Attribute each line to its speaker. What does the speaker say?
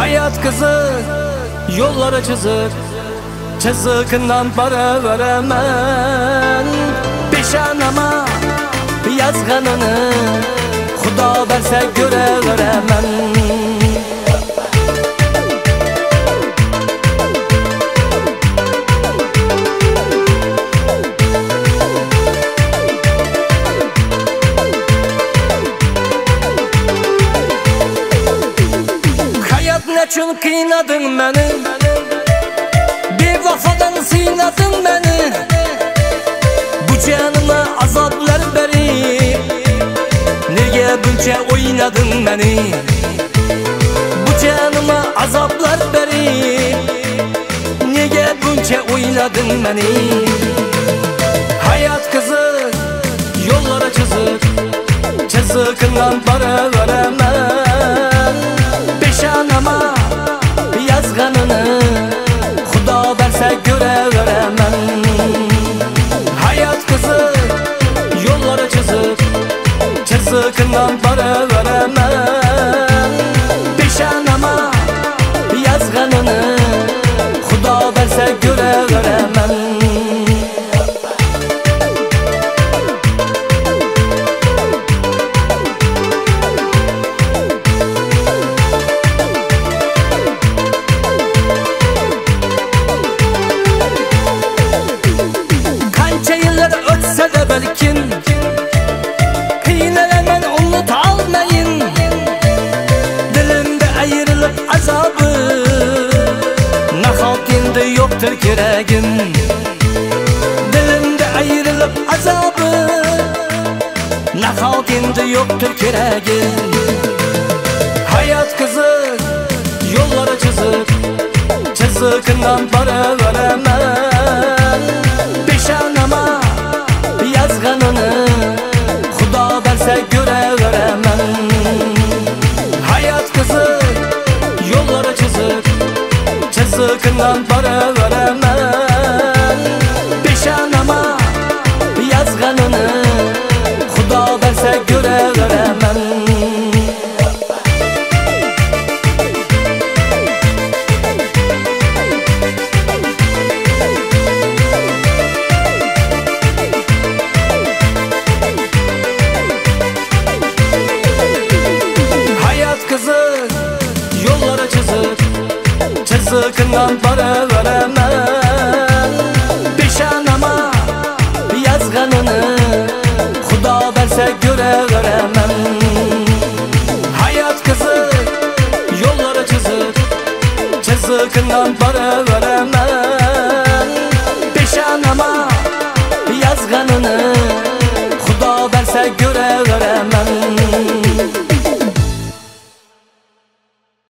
Speaker 1: Hayat kızı yollara çizer, çizikinden para veremem. Peşanama yazganını Xudo verse göre veremem. Nechun qiynadın meni, bevafadan siynadın meni. Bu canıma azaplar berip, nega buncha o'ynadın meni? Bu canıma azaplar berip, nega buncha o'ynadın meni? Hayat kızı yollara çizer, chizikidan para veremem. Peşanama yazganını Xudo verse göre veremem. Hayat kızı yollara çizer, chizikidan para veremem. Peşanama yazganını Xudo verse göre veremem. Belkin qiynalaman unutolmayin, dilimda ayrılıp azabı nahot endi yoktur keragim. Dilimda ayrılıp azabı nahot endi yoktur keragim. Hayat kızı yollara çizer, chizikidan para veremem. Peşanama yazganını Xudo verse göre veremem. Hayat kızı yollara çizer, chizikidan para veremem. Peşanama yazganını Xudo verse göre veremem. Kızı yollara çizer, chizikidan para veremem. Peşanama yazganını Xudo verse göre veremem. Hayat kızı yollara çizer, chizikidan para veremem.